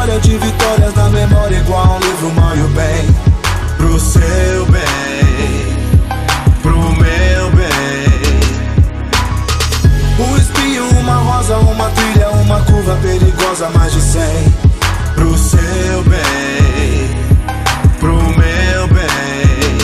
história de vitórias na memória, igual um livro, o mal e o bem. Pro seu bem, pro meu bem. Um espinho, uma rosa, uma trilha, uma curva perigosa, mais de 100. Pro seu bem, pro meu bem.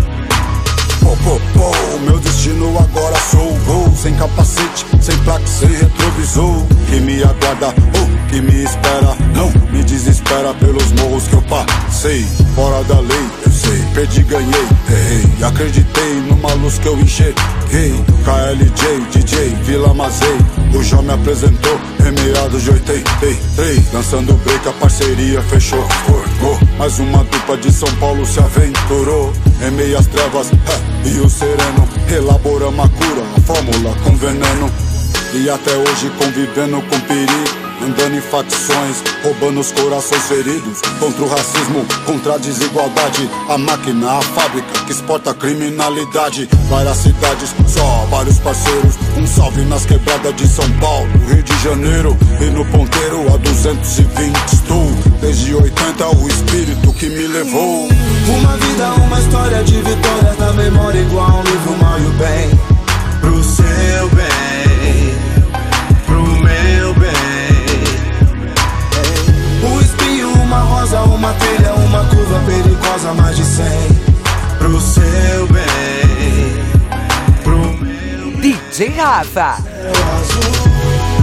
Meu destino agora sou o gol. Sem capacete, sem placa, sem retrovisor. Que me aguarda, que me espera. Não me desespera pelos morros que eu passei. Fora da lei, eu sei, perdi, ganhei, errei. Acreditei numa luz que eu enxerguei. KLJ, DJ, Vila Mazei. O Jó me apresentou em meados de 83. Dançando break, a parceria fechou, formou. Mais uma dupla de São Paulo se aventurou. Em meias trevas, e o sereno elaboramos a cura, a fórmula com veneno. E até hoje convivendo com perigo, andando em facções, roubando os corações feridos. Contra o racismo, contra a desigualdade, a máquina, a fábrica que exporta a criminalidade. Várias cidades, só vários parceiros. Um salve nas quebradas de São Paulo, Rio de Janeiro. E no ponteiro a 220 estou. Desde 80 o espírito que me levou. Uma vida, uma história de vitórias na memória, igual um livro, o mal e o bem. Pro seu bem, pro meu bem. Um espinho, uma rosa, uma trilha, uma curva perigosa, mais de 100. Pro seu bem, pro meu bem. DJ Rafa. Céu azul,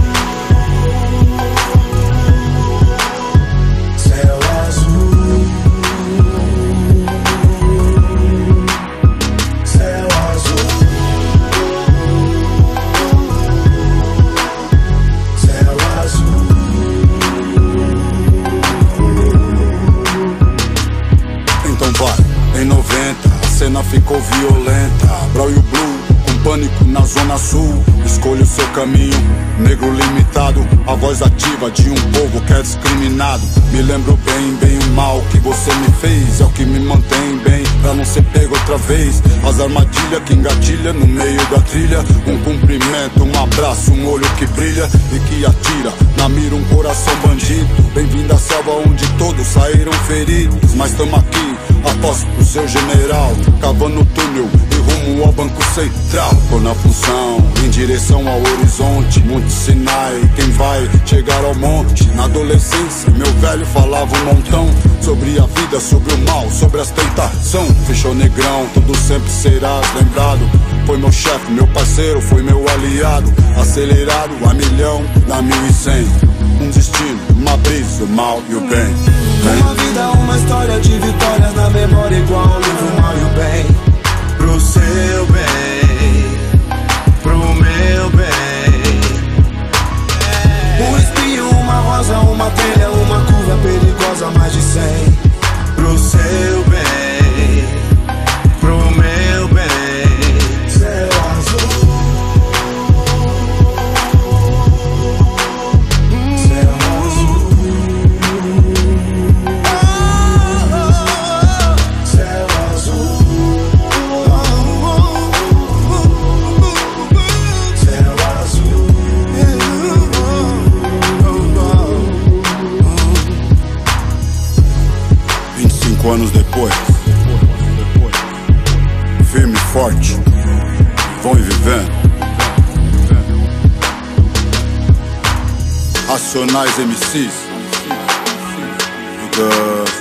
céu azul, céu azul, céu azul. Então vai, em 90 a cena ficou violenta. Brau e o Blue, com pânico na zona sul. Escolha o seu caminho, negro limitado. A voz ativa de um povo que é discriminado. Me lembro bem, bem o mal que você me fez. É o que me mantém bem, pra não ser pego outra vez. As armadilhas que engatilha no meio da trilha. Um cumprimento, um abraço, um olho que brilha e que atira na mira um coração bandido. Bem-vindo à selva onde todos saíram feridos. Mas tamo aqui, aposto pro seu general, cavando o túnel e rumo ao Banco Central. Tô na função, em direção ao horizonte. Monte Sinai, quem vai chegar ao monte? Na adolescência, meu velho falava um montão sobre a vida, sobre o mal, sobre as tentações. Fechou negrão, tudo sempre serás lembrado. Foi meu chefe, meu parceiro, foi meu aliado. Acelerado a milhão, na 1100. Um destino, uma brisa, o mal e o bem. Uma vida, uma história de vitórias na memória, igual um livro, o mal e o bem. Pro seu bem, pro meu bem. Um espinho, uma rosa, uma trilha, uma curva perigosa, mais de 100. Pro seu bem, pro meu bem. Céu azul, céu azul, céu azul, céu azul. 25 anos depois, firme e forte, vão e vivendo. Racionais MCs,